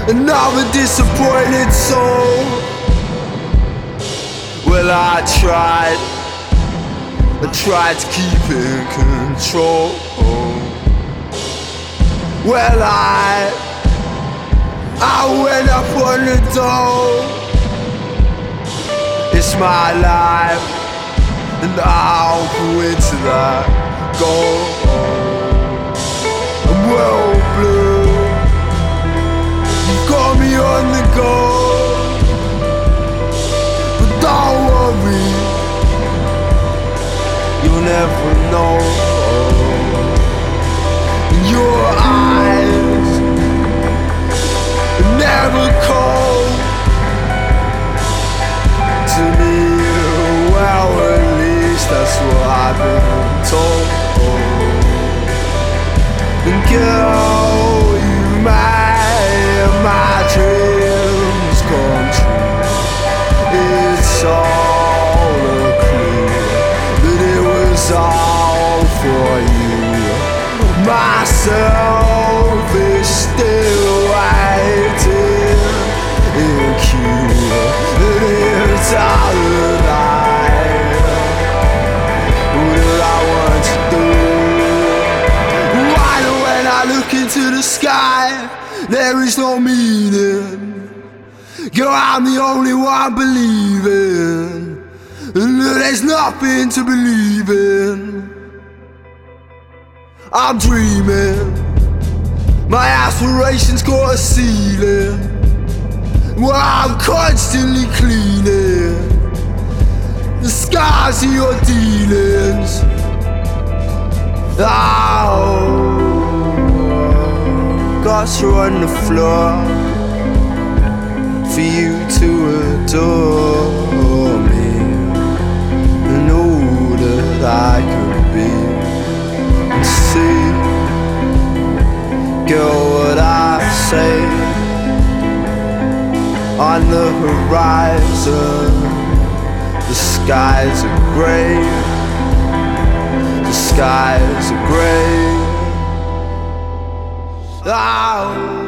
Another disappointed soul. Well, I tried to keep in control. Well, I went up on the door. It's my life, and I'll go into that goal. I'm well blue. You got me on the go, but don't worry, you'll never know. Your eyes are never cold to me. Well, at least that's what I've been told. And girl, you made my dreams come true. It's all a clue that it was all for you. Myself is still waiting in queue. And it's all that I want to do. Why when I look into the sky, there is no meaning. Girl, I'm the only one believing, and there's nothing to believe in. I'm dreaming, my aspirations got a ceiling. Well, I'm constantly cleaning the scars of your dealings. Oh, God's on the floor for you to adore me, and all that I could be. See, girl, what I say on the horizon, the skies are grey, the skies are grey. Oh.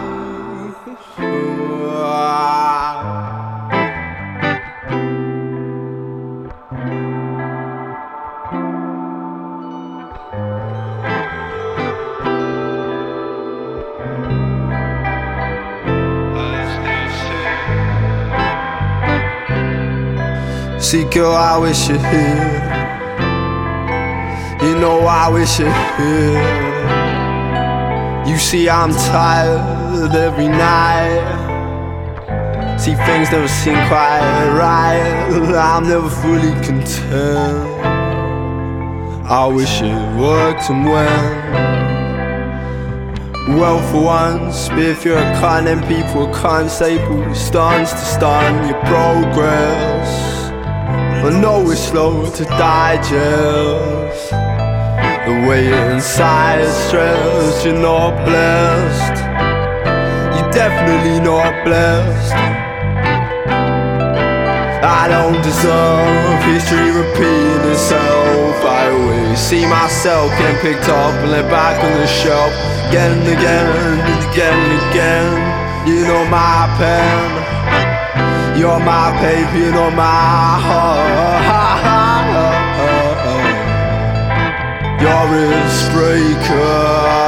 See, girl, I wish you're here. You know I wish you're here. You see, I'm tired every night. See, things never seem quite right. I'm never fully content. I wish it worked and went well for once. But if you're a cunt, then people can't staple stance to stun your progress. I know it's slow to digest. The way inside is stressed. You're not blessed. You're definitely not blessed. I don't deserve history repeating itself. I always see myself getting picked up and let back on the shelf again and again and again and again. You know my pen, you're my paper, you know my heart. You're a breaker.